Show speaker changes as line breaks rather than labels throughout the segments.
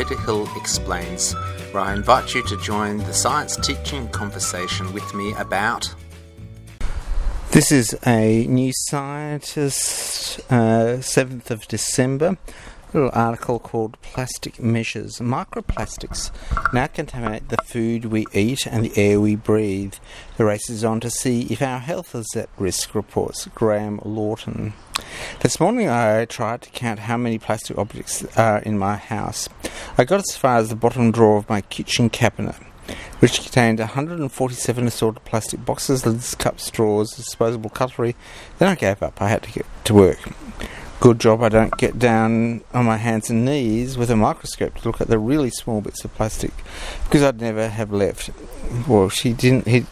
Peter Hill Explains, where I invite you to join the science teaching conversation with me about... This is a New Scientist, 7th of December, a little article called Plastic Measures. Microplastics now contaminate the food we eat and the air we breathe. The race is on to see if our health is at risk, reports Graham Lawton. This morning I tried to count how many plastic objects are in my house. I got as far as the bottom drawer of my kitchen cabinet, which contained 147 assorted plastic boxes, lids, cups, straws, disposable cutlery. Then I gave up. I had to get to work. Good job I don't get down on my hands and knees with a microscope to look at the really small bits of plastic, because I'd never have left. Well, she didn't. It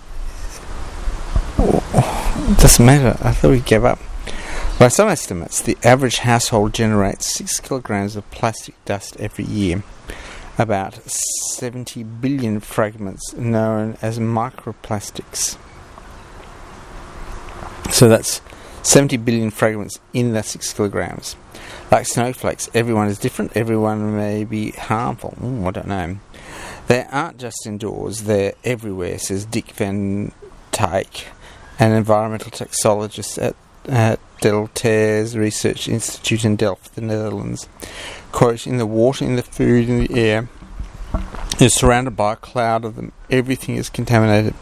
doesn't matter. I thought he gave up. By some estimates, the average household generates 6 kilograms of plastic dust every year. About 70 billion fragments known as microplastics. So that's 70 billion fragments in the 6 kilograms. Like snowflakes, everyone is different, everyone may be harmful. I don't know. They aren't just indoors, they're everywhere, says Dick van Tijk, an environmental toxicologist at Deltares Research Institute in Delft, the Netherlands. Quote, in the water, in the food, in the air, you're surrounded by a cloud of them. Everything is contaminated.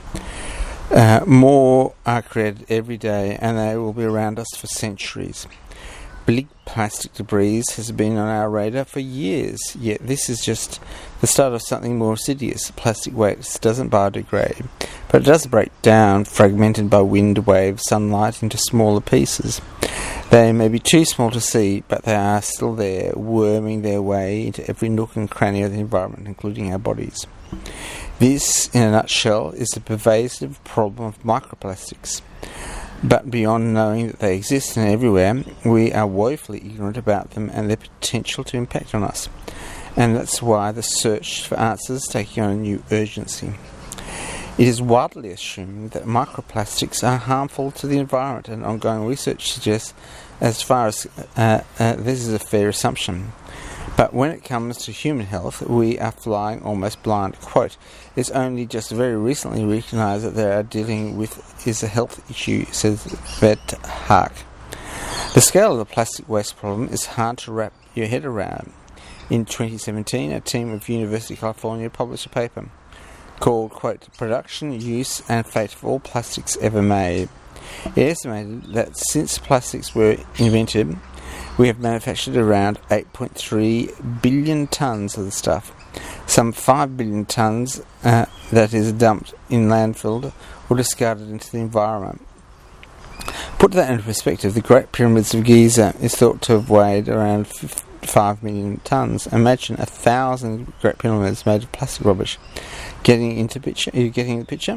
More are created every day, and they will be around us for centuries. Big plastic debris has been on our radar for years, yet this is just the start of something more insidious. Plastic waste doesn't biodegrade, but it does break down, fragmented by wind, waves, sunlight, into smaller pieces. They may be too small to see, but they are still there, worming their way into every nook and cranny of the environment, including our bodies. This, in a nutshell, is the pervasive problem of microplastics. But beyond knowing that they exist and everywhere, we are woefully ignorant about them and their potential to impact on us. And that's why the search for answers is taking on a new urgency. It is widely assumed that microplastics are harmful to the environment, and ongoing research suggests as far as this is a fair assumption. But when it comes to human health, we are flying almost blind. Quote, it's only just very recently recognised that they are dealing with is a health issue, says Vet Haak. The scale of the plastic waste problem is hard to wrap your head around. In 2017, a team of University of California published a paper called, quote, Production, Use and Fate of All Plastics Ever Made. It estimated that since plastics were invented, we have manufactured around 8.3 billion tonnes of the stuff. Some 5 billion tonnes that is dumped in landfill or discarded into the environment. Put that into perspective, the Great Pyramids of Giza is thought to have weighed around 5 million tonnes. Imagine 1,000 Great Pyramids made of plastic rubbish. Getting into picture? Are you getting the picture?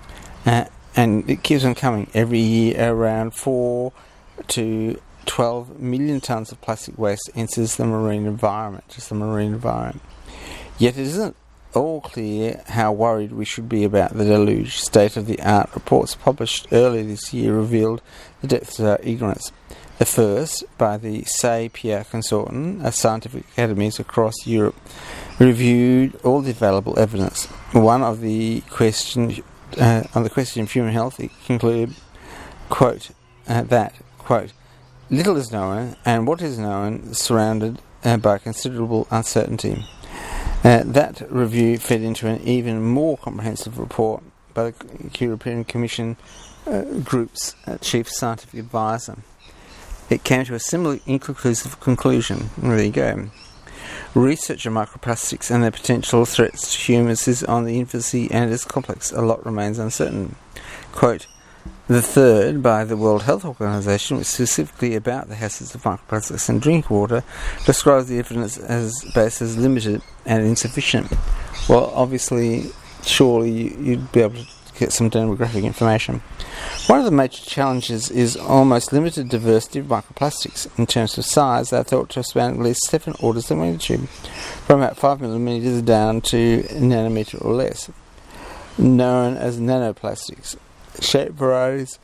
And it keeps on coming. Every year around 4 to 12 million tonnes of plastic waste enters the marine environment, just the marine environment. Yet it isn't all clear how worried we should be about the deluge. State-of-the-art reports published earlier this year revealed the depths of our ignorance. The first, by the Say-Pierre Consortium, of scientific academies across Europe, reviewed all the available evidence. One of the question on the question of human health, it concluded, quote, that, quote, little is known, and what is known is surrounded by considerable uncertainty. That review fed into an even more comprehensive report by the European Commission Group's chief scientific advisor. It came to a similar inconclusive conclusion. There you go. Research on microplastics and their potential threats to humans is on the infancy and it is complex. A lot remains uncertain. Quote, the third, by the World Health Organization, which is specifically about the hazards of microplastics in drinking water, describes the evidence as base as limited and insufficient. Well, obviously, surely you'd be able to get some demographic information. One of the major challenges is almost limited diversity of microplastics. In terms of size, they are thought to span at least 7 orders of magnitude, from about 5 millimeters down to a nanometer or less, known as nanoplastics. Shape varieties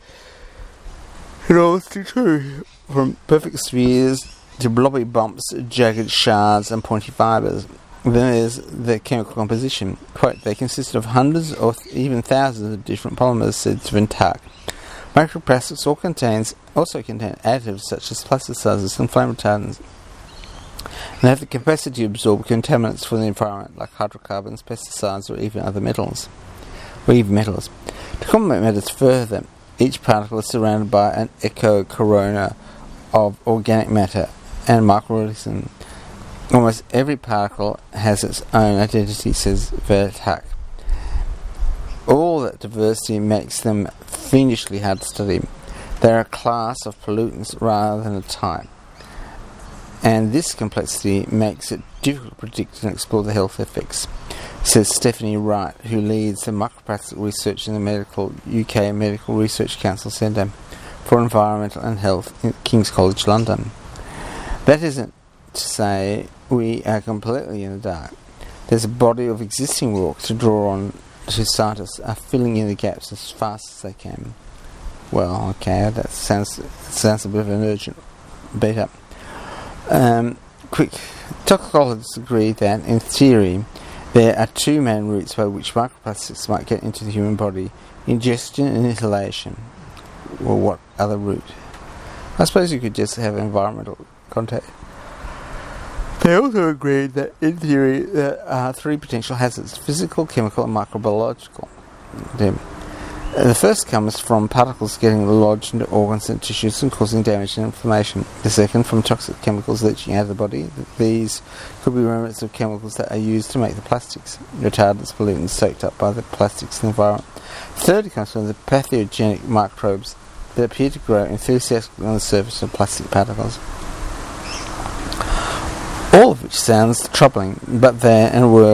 in all too, from perfect spheres to blobby bumps, jagged shards and pointy fibres. Then there's the chemical composition. Quote, they consist of hundreds or even thousands of different polymers, said Sven Tark. Microplastics also contain additives such as plasticizers and flame retardants, and have the capacity to absorb contaminants from the environment like hydrocarbons, pesticides, or even other metals. To complement matters further, each particle is surrounded by an echo-corona of organic matter and microorganisms. Almost every particle has its own identity, says Vertak. All that diversity makes them fiendishly hard to study. They are a class of pollutants rather than a type. And this complexity makes it difficult to predict and explore the health effects, says Stephanie Wright, who leads the microplastic research in the UK Medical Research Council Centre for Environmental and Health in King's College London. That isn't to say we are completely in the dark. There's a body of existing work to draw on, to scientists are filling in the gaps as fast as they can. Well, okay, that sounds a bit of an urgent beat up. Quick, toxicologists agree that, in theory, there are two main routes by which microplastics might get into the human body: ingestion and inhalation. Well, what other route? I suppose you could just have environmental contact. They also agreed that, in theory, there are three potential hazards: physical, chemical, and microbiological. The first comes from particles getting lodged into organs and tissues and causing damage and inflammation. The second, from toxic chemicals leaching out of the body. These could be remnants of chemicals that are used to make the plastics, retardants, pollutants soaked up by the plastics in the environment. The third comes from the pathogenic microbes that appear to grow enthusiastically on the surface of plastic particles. All of which sounds troubling, but their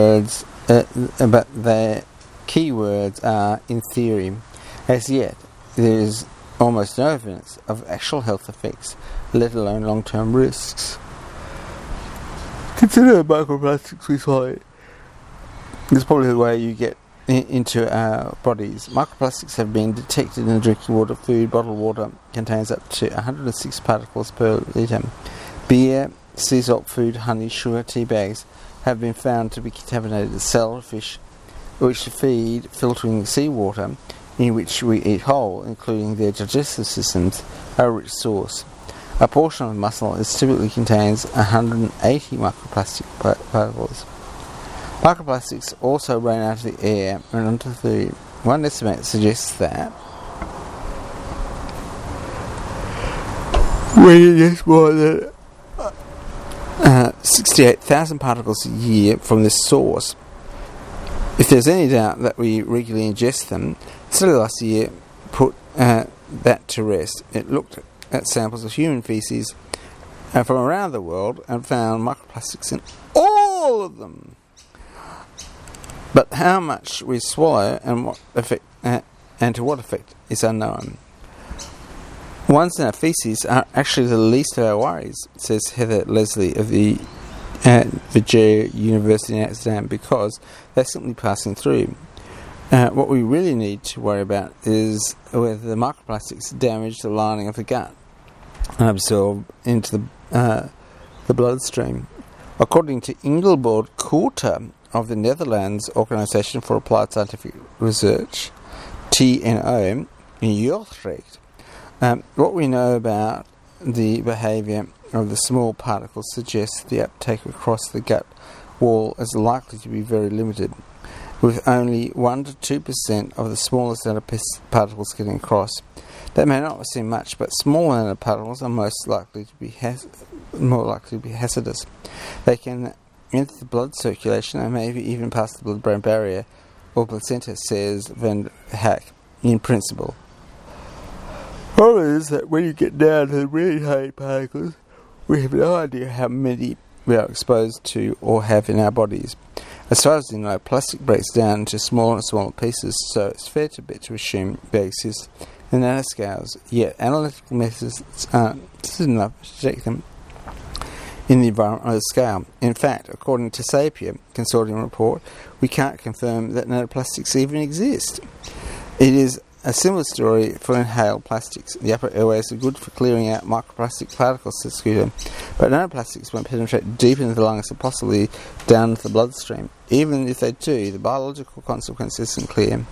key words are "in theory." As yet, there is almost no evidence of actual health effects, let alone long-term risks. Consider the microplastics we swallow. This is probably the way you get into our bodies. Microplastics have been detected in drinking water. Food, bottled water contains up to 106 particles per litre. Beer, sea salt, food, honey, sugar, tea bags have been found to be contaminated with shellfish, which feed filtering seawater in which we eat whole, including their digestive systems, are a rich source. A portion of muscle typically contains 180 microplastic particles. Microplastics also rain out of the air and onto the food. One estimate suggests that we ingest more than 68,000 particles a year from this source. If there's any doubt that we regularly ingest them, study last year put that to rest. It looked at samples of human feces from around the world and found microplastics in all of them. But how much we swallow and what effect, and to what effect, is unknown. Ones in our feces are actually the least of our worries, says Heather Leslie of the Virginia University in Amsterdam, because they're simply passing through. What we really need to worry about is whether the microplastics damage the lining of the gut and absorb into the bloodstream. According to Ingeborg Coulter of the Netherlands Organisation for Applied Scientific Research, TNO, in Utrecht, what we know about the behaviour of the small particles suggests the uptake across the gut wall is likely to be very limited, with only 1 to 2% of the smallest nanoparticles getting across. That may not seem much, but small nanoparticles are more likely to be hazardous. They can enter the blood circulation and maybe even pass the blood-brain barrier or placenta, says Van Hack, in principle. The problem is that when you get down to the really tiny particles, we have no idea how many we are exposed to or have in our bodies. As far as we know, plastic breaks down into smaller and smaller pieces, so it's fair to bet to assume they exist in nanoscales, yet analytical methods aren't enough to detect them in the environment on a scale. In fact, according to Sapir Consortium report, we can't confirm that nanoplastics even exist. It is a similar story for inhaled plastics. The upper airways are good for clearing out microplastic particles, says Scooter, but nanoplastics won't penetrate deep into the lungs and possibly down into the bloodstream. Even if they do, the biological consequence isn't clear.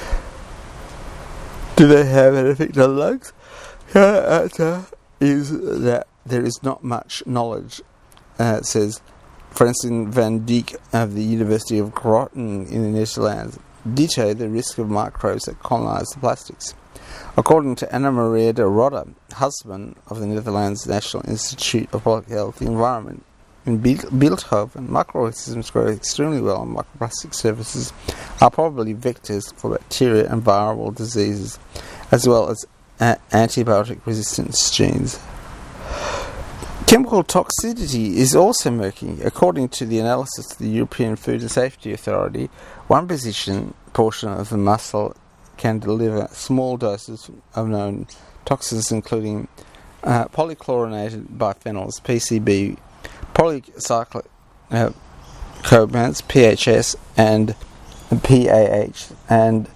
Do they have an effect on the lungs? The answer is that there is not much knowledge, says Francine van Dijk of the University of Groningen in the Netherlands. Ditto the risk of microbes that colonise the plastics. According to Anna Maria de Rodde, husband of the Netherlands National Institute of Public Health and Environment, in Beeldhoven, microorganisms grow extremely well on microplastic surfaces, are probably vectors for bacteria and viral diseases, as well as antibiotic resistance genes. Chemical toxicity is also murky. According to the analysis of the European Food and Safety Authority, one portion of the muscle can deliver small doses of known toxins, including polychlorinated biphenyls, PCB, polycyclic carbamates, PHS, and PAH, and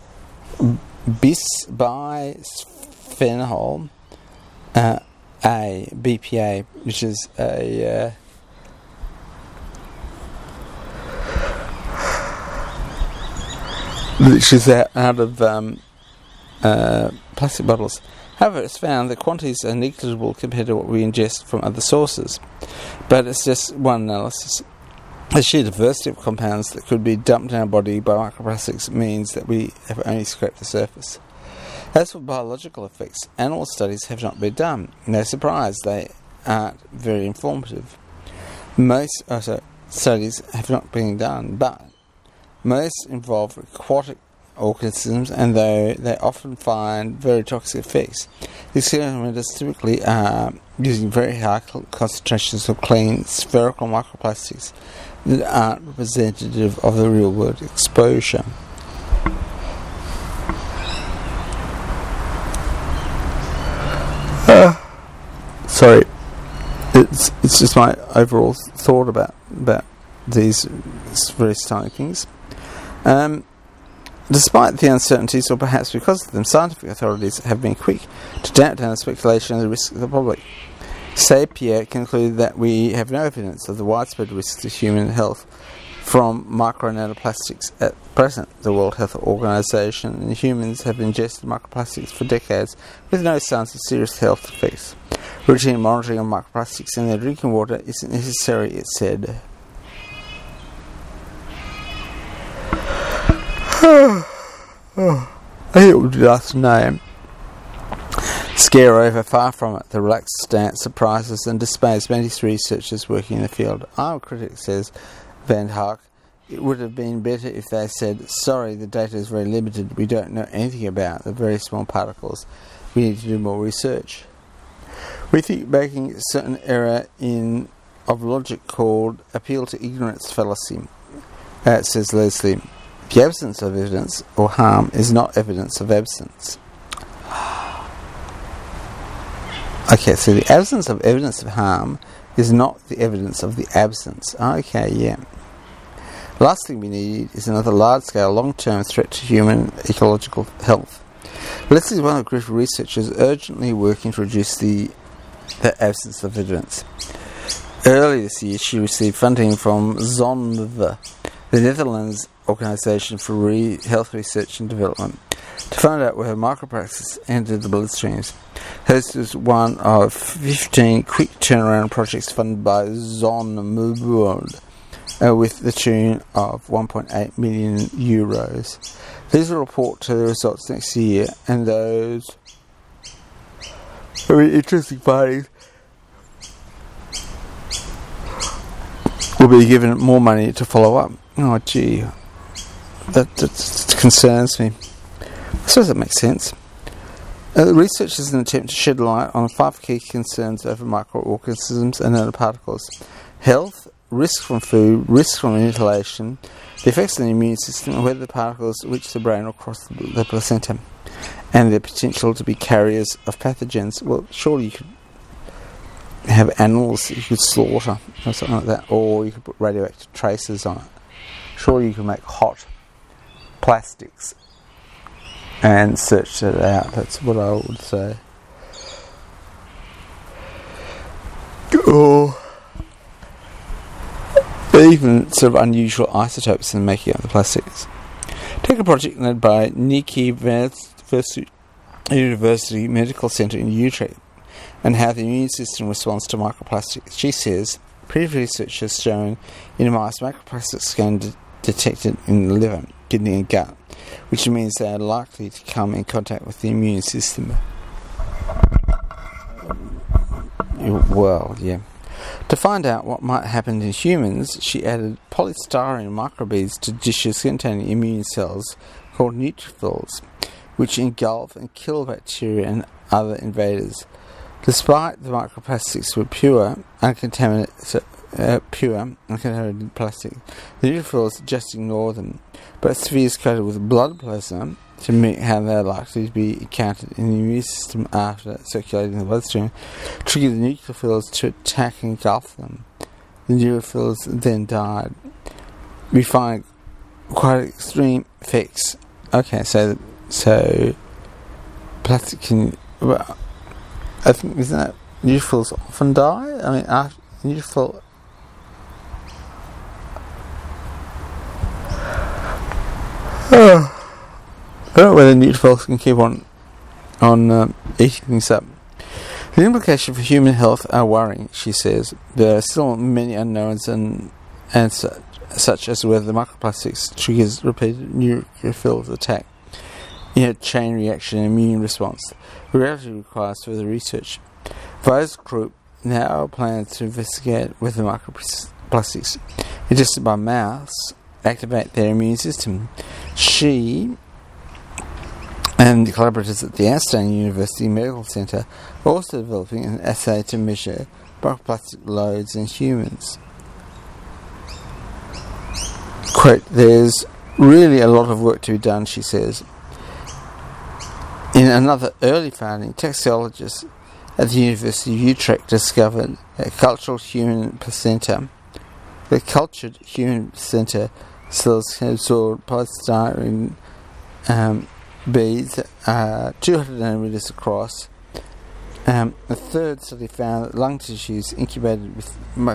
bisphenol A, BPA, which is out of plastic bottles. However, it's found that quantities are negligible compared to what we ingest from other sources. But it's just one analysis. The sheer diversity of compounds that could be dumped in our body by microplastics means that we have only scraped the surface. As for biological effects, animal studies have not been done. No surprise, they aren't very informative. Most studies have not been done, but most involve aquatic organisms, and though they often find very toxic effects, the experimenters typically are using very high concentrations of clean spherical microplastics that aren't representative of the real-world exposure. Sorry, it's just my overall thought about these various tiny things. Despite the uncertainties, or perhaps because of them, scientific authorities have been quick to damp down the speculation and the risk of the public. Sapir concluded that we have no evidence of the widespread risks to human health from micro-nanoplastics at present. The World Health Organization and humans have ingested microplastics for decades with no signs of serious health effects. Routine monitoring of microplastics in their drinking water isn't necessary, it said. I think it would be nice to know. Scare over, far from it. The relaxed stance surprises and dismays many researchers working in the field. I'm a critic, says Van Haak. It would have been better if they said, sorry, the data is very limited, we don't know anything about the very small particles, we need to do more research. We think making a certain error of logic called appeal to ignorance fallacy, says Leslie. The absence of evidence or harm is not evidence of absence. Okay, so the absence of evidence of harm is not the evidence of the absence. Okay, yeah. The last thing we need is another large-scale, long-term threat to human ecological health. Leslie is one of the group of researchers urgently working to reduce the absence of evidence. Earlier this year, she received funding from ZONV, the Netherlands Organisation for Health Research and Development, to find out where microplastics entered the bloodstreams. Hers was one of 15 quick turnaround projects funded by ZONV, with the tune of 1.8 million euros. These will report to the results next year, and those very interesting findings will be given more money to follow up. Oh, gee, that concerns me. I suppose that makes sense. The research is an attempt to shed light on 5 key concerns over microorganisms and nanoparticles: health, risk from food, risk from inhalation, the effects on the immune system, and whether the particles reach the brain or cross the placenta, and their potential to be carriers of pathogens. Well, surely you could have animals that you could slaughter or something like that, or you could put radioactive traces on it. Surely you could make hot plastics and searched it out. That's what I would say. Or even sort of unusual isotopes in making up the plastics. Take a project led by Niki University Medical Centre in Utrecht and how the immune system responds to microplastics. She says previous research has shown in mice microplastics can detected in the liver, kidney and gut, which means they are likely to come in contact with the immune system. Well, yeah. To find out what might happen in humans, she added polystyrene microbeads to dishes containing immune cells called neutrophils, which engulf and kill bacteria and other invaders. Despite the microplastics were pure, uncontaminated plastic, the neutrophils just ignore them, but spheres coated with blood plasma to mimic how they are likely to be encountered in the immune system after circulating in the bloodstream, trigger the neutrophils to attack and engulf them. The neutrophils then died. We find quite extreme effects. Okay, so plastic can... Well, I think, isn't that neutrophils often die? I mean, after neutrophil... I don't know whether neutrophils can keep on eating things up. The implications for human health are worrying, she says. There are still many unknowns and such as whether the microplastics triggers repeated neutrophil attack in a chain reaction and immune response. Reality requires further research. Vo's group now plans to investigate whether microplastics ingested by mouse activate their immune system. She and the collaborators at the Amsterdam University Medical Centre are also developing an assay to measure microplastic loads in humans. Quote, there's really a lot of work to be done, she says. In another early finding, toxicologists at the University of Utrecht discovered that cultured human placenta cells can absorb polystyrene beads 200 nanometers across. A third study found that lung tissues incubated with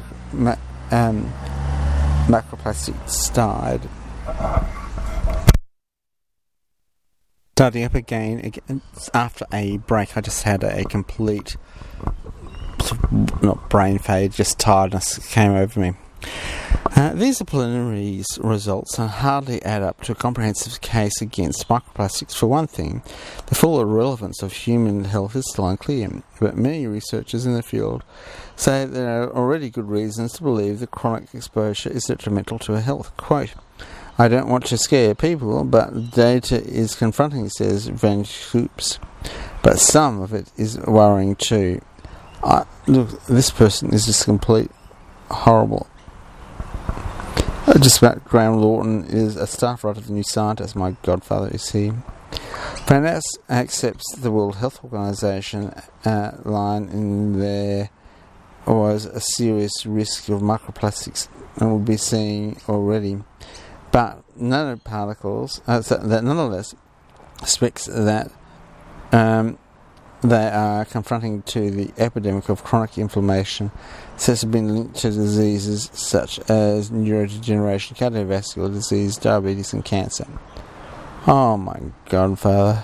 microplastics died. Starting up again after a break. I just had a complete, not brain fade, just tiredness came over me. These are preliminary results and hardly add up to a comprehensive case against microplastics. For one thing, the full relevance of human health is still unclear, but many researchers in the field say there are already good reasons to believe that chronic exposure is detrimental to health. Quote, I don't want to scare people, but data is confronting, says Van Schoops, but some of it is worrying too. Look, this person is just complete horrible. Just about Graham Lawton is a staff writer of the New Scientist. My godfather is he. Van Ness accepts the World Health Organization line in there was a serious risk of microplastics and we'll be seeing already. But nanoparticles, that nonetheless speaks that they are confronting to the epidemic of chronic inflammation, so it's been linked to diseases such as neurodegeneration, cardiovascular disease, diabetes and cancer. Oh my godfather.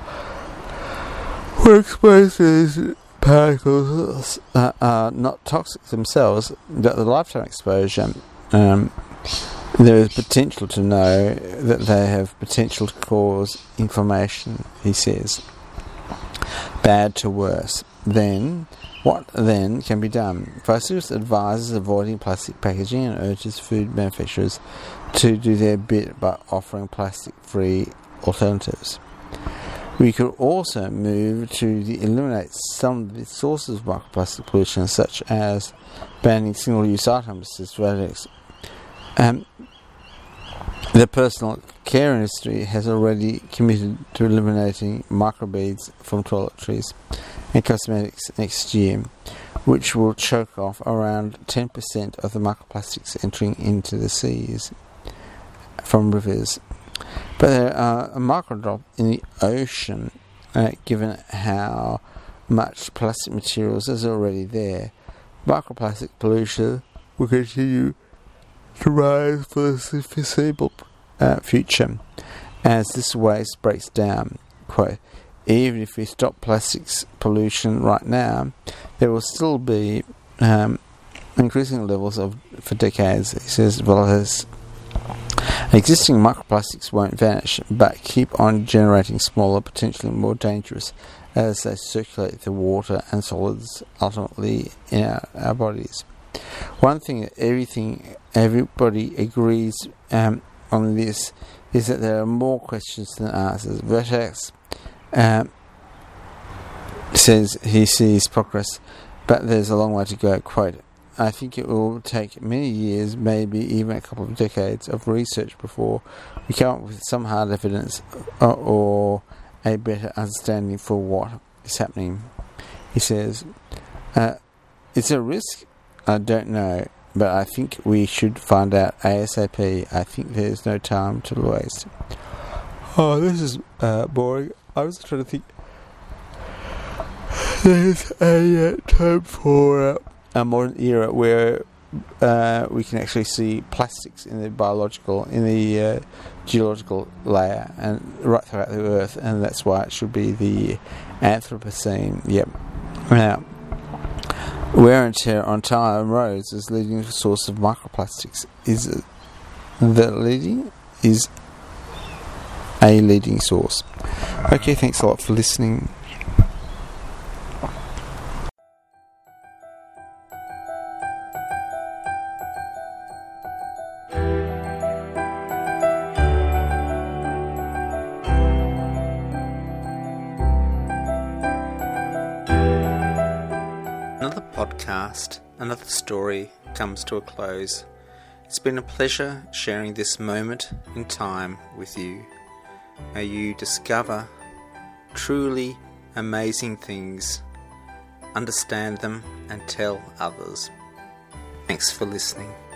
We're exposed to these particles are not toxic themselves, but the lifetime exposure, there is potential to know that they have potential to cause inflammation, he says. Bad to worse. Then, what then can be done? Physios advises avoiding plastic packaging and urges food manufacturers to do their bit by offering plastic-free alternatives. We could also move to eliminate some of the sources of microplastic pollution, such as banning single-use items, says Radix. The personal care industry has already committed to eliminating microbeads from toiletries and cosmetics next year, which will choke off around 10% of the microplastics entering into the seas from rivers. But there are a microdrop in the ocean, given how much plastic materials is already there. Microplastic pollution will continue to rise for the foreseeable future as this waste breaks down. Quote, even if we stop plastics pollution right now, there will still be increasing levels for decades, he says. Velas. Existing microplastics won't vanish, but keep on generating smaller, potentially more dangerous, as they circulate the water and solids ultimately in our bodies. One thing that everybody agrees on this is that there are more questions than answers. Vertex says he sees progress, but there's a long way to go. Quote, I think it will take many years, maybe even a couple of decades of research before we come up with some hard evidence or a better understanding for what is happening. He says, it's a risk, I don't know, but I think we should find out ASAP. I think there's no time to waste. Oh, this is boring. I was trying to think. There's a term for a modern era where we can actually see plastics in the geological layer and right throughout the earth, and that's why it should be the Anthropocene. Yep. Now, wear and tear on tire and roads is leading source of microplastics. Is a leading source. Okay, thanks a lot for listening. Another podcast, another story comes to a close. It's been a pleasure sharing this moment in time with you. May you discover truly amazing things, understand them, and tell others. Thanks for listening.